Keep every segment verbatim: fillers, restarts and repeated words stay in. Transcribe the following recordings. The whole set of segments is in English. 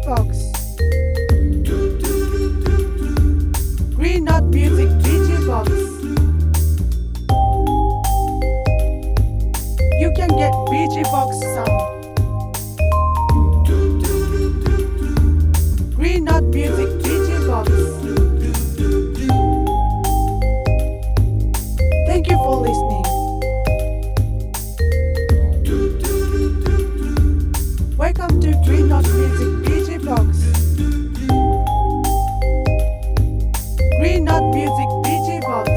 Box. Green Knot Music D J Box. You can get B J Box sound. Green Knot Music D J Box. Thank you for listening. Welcome to Green Knot Music D J Box. Green Knot Music D J Box.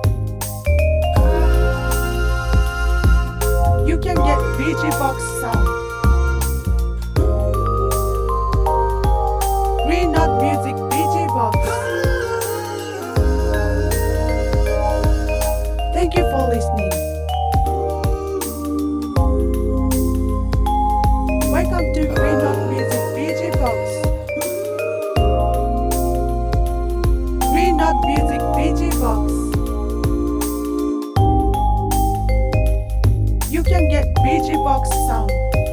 You can get B J Box sound. Green Knot Music D J Box. Thank you for listening. Welcome to Green Knot Music D J Box. Green Knot Music D J Box. You can get B J Box sound.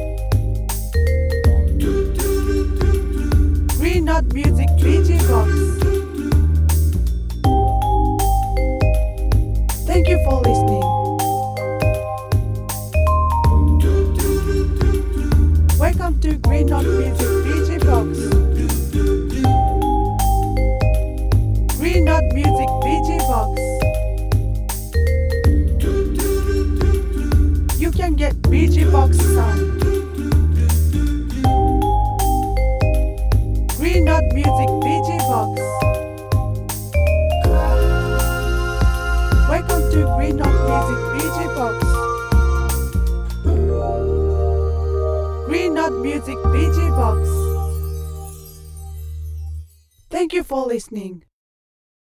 Green Knot Music D J Box. Thank you for listening. Welcome to Green Knot Music D J Box. Green Knot Music D J Box. You can get B J Box sound. Green Knot Music D J Box. Welcome to Green Knot Music D J Box. Green Knot Music D J Box. Thank you for listening.